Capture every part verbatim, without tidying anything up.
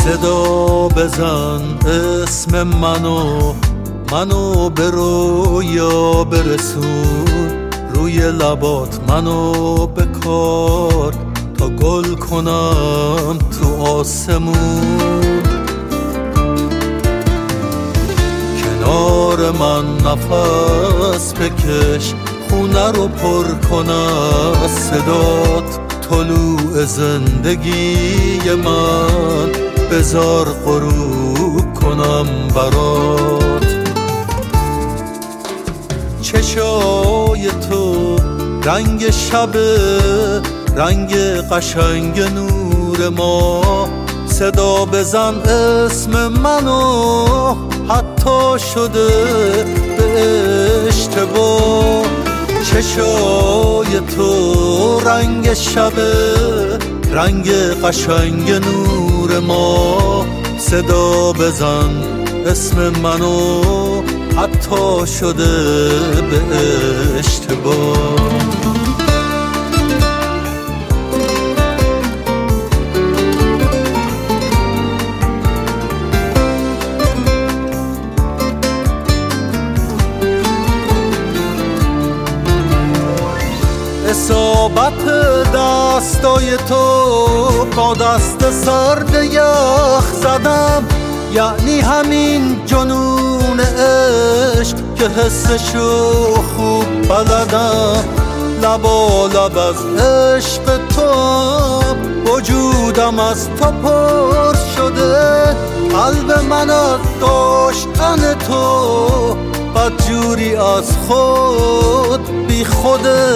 صدا بزن اسم منو منو به رویا برسون، روی لبات منو بکار تا گل کنم تو آسمون. کنار من نفس بکش، خونه رو پر کن از صدات، طلوع زندگی من بزار غروب کنم برات. چشای تو رنگ شب، رنگ قشنگ نور ما، صدا بزن اسم منو حتی شده به اشتباه. چشای تو رنگ شب، رنگ قشنگ نور ما، صدا بزن اسم منو حتی شده به اشتباه. اصابت دستای تو با دست سرد یخ زدم، یعنی همین جنون عشق که حسشو خوب بلدم. لبالب از عشق تو، وجودم از تو پر شده، قلب من از داشتن تو بدجوری از خود بی خوده.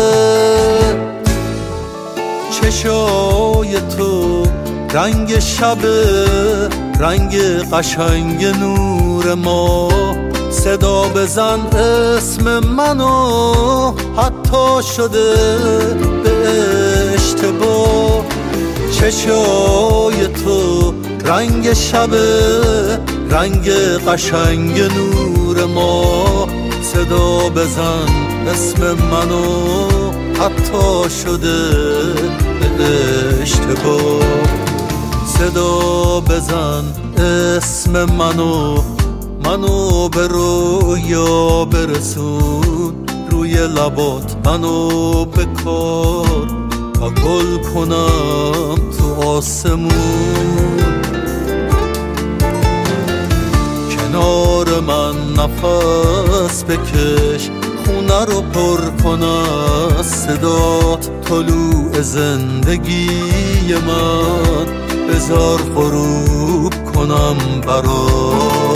چشای تو رنگ شب، رنگ قشنگ نور ما، صدا بزن اسم منو حتی شده به اشتباه. چشای تو رنگ شب، رنگ قشنگ نور ما، صدا بزن اسم منو حتی شده به اشتباه. صدا بزن اسم منو منو به رویا برسون، روی لبات منو بکار تا گل کنم تو آسمون. کنار من نفس بکش، خونه رو پر کن از صدات، طلوع زندگی من بزار غروب کنم برات.